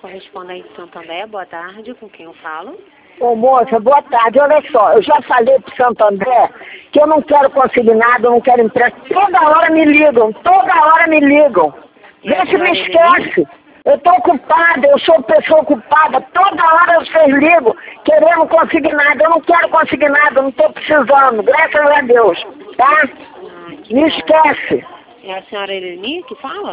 Correspondente Santander, boa tarde, com quem eu falo? Ô moça, boa tarde, olha só, eu já falei pro Santo André que eu não quero consignado, eu não quero empréstimo. Toda hora me ligam. Vê se me esquece. Eu tô ocupada, eu sou pessoa ocupada, toda hora vocês ligam querendo consignado. Eu não quero consignado, eu não tô precisando, graças a Deus, tá? Me esquece. É a senhora Eleni que fala?